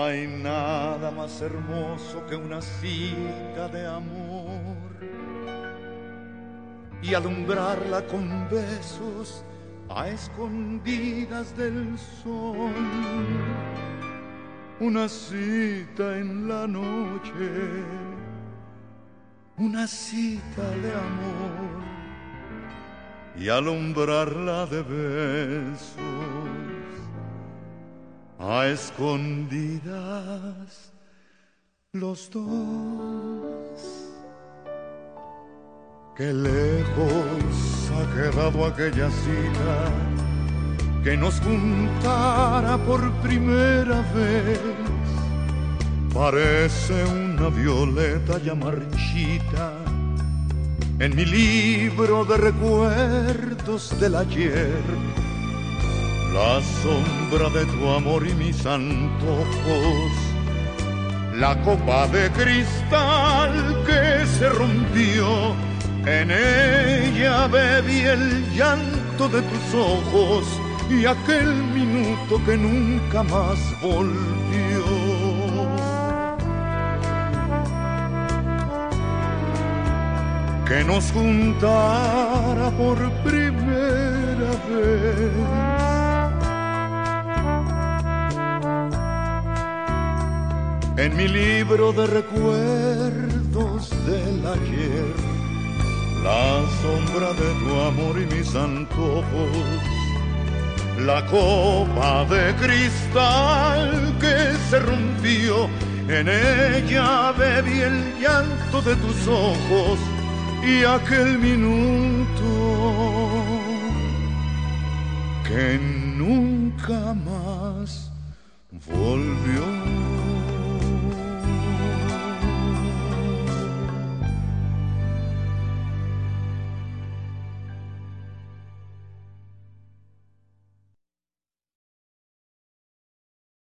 hay nada más hermoso que una cita de amor y alumbrarla con besos a escondidas del sol. Una cita en la noche, una cita de amor y alumbrarla de besos a escondidas los dos. Qué lejos ha quedado aquella cita que nos juntara por primera vez. Parece una violeta ya marchita en mi libro de recuerdos del ayer. La sombra de tu amor y mis antojos, la copa de cristal que se rompió, en ella bebí el llanto de tus ojos y aquel minuto que nunca más volvió. Que nos juntara por primera vez. En mi libro de recuerdos del ayer, la sombra de tu amor y mis antojos, la copa de cristal que se rompió, en ella bebí el llanto de tus ojos y aquel minuto que nunca más volvió.